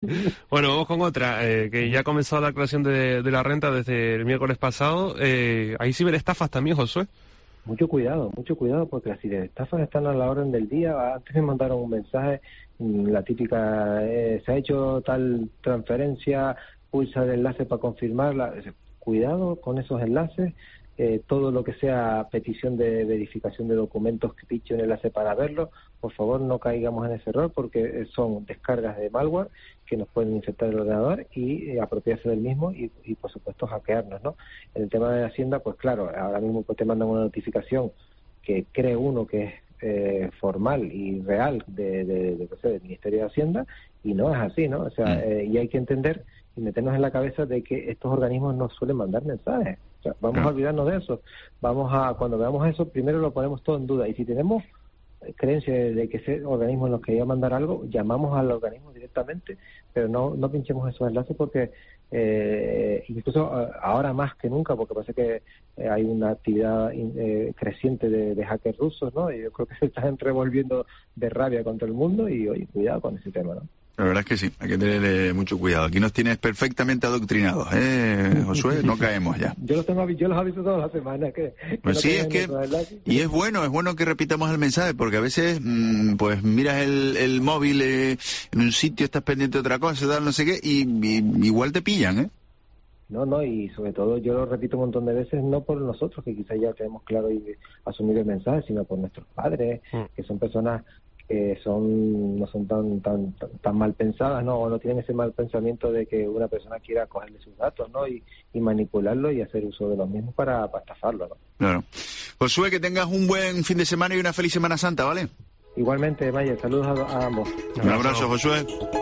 Bueno, vamos con otra, que ya ha comenzado la declaración de la renta desde el miércoles pasado. Hay ciberestafas también, Josué. Mucho cuidado, porque las ciberestafas están a la orden del día. Antes me mandaron un mensaje, la típica, se ha hecho tal transferencia, pulsa el enlace para confirmarla. Cuidado con esos enlaces. Todo lo que sea petición de verificación de documentos, que piche un enlace para verlo, por favor no caigamos en ese error, porque son descargas de malware que nos pueden infectar el ordenador y apropiarse del mismo y por supuesto hackearnos, ¿no? En el tema de Hacienda, pues claro, ahora mismo pues te mandan una notificación que cree uno que es formal y real del Ministerio de Hacienda, y no es así, ¿no? O sea, y hay que entender y meternos en la cabeza de que estos organismos no suelen mandar mensajes. O sea, vamos a olvidarnos de eso. Cuando veamos eso, primero lo ponemos todo en duda. Y si tenemos creencia de que ese organismo nos quería mandar algo, llamamos al organismo directamente, pero no pinchemos esos enlaces, porque incluso ahora más que nunca, porque parece que hay una actividad creciente de hackers rusos, ¿no? Y yo creo que se están revolviendo de rabia contra el mundo, y oye, cuidado con ese tema, ¿no? La verdad es que sí, hay que tener mucho cuidado. Aquí nos tienes perfectamente adoctrinados, Josué, no caemos ya. Yo los aviso todas las semanas. Pues sí, es que... Y es bueno que repitamos el mensaje, porque a veces, pues miras el móvil en un sitio, estás pendiente de otra cosa, tal, no sé qué, y igual te pillan, ¿eh? No, y sobre todo yo lo repito un montón de veces, no por nosotros, que quizás ya tenemos claro y asumido el mensaje, sino por nuestros padres, que son personas que no son tan mal pensadas, ¿no? O no tienen ese mal pensamiento de que una persona quiera cogerle sus datos, ¿no? Y manipularlo y hacer uso de los mismos para estafarlo, ¿no? Claro. Josué, que tengas un buen fin de semana y una feliz Semana Santa, ¿vale? Igualmente, Mayer, saludos a ambos. Un abrazo, Josué.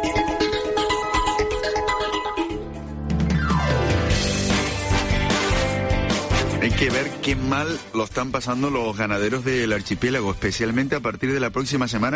Hay que ver qué mal lo están pasando los ganaderos del archipiélago, especialmente a partir de la próxima semana.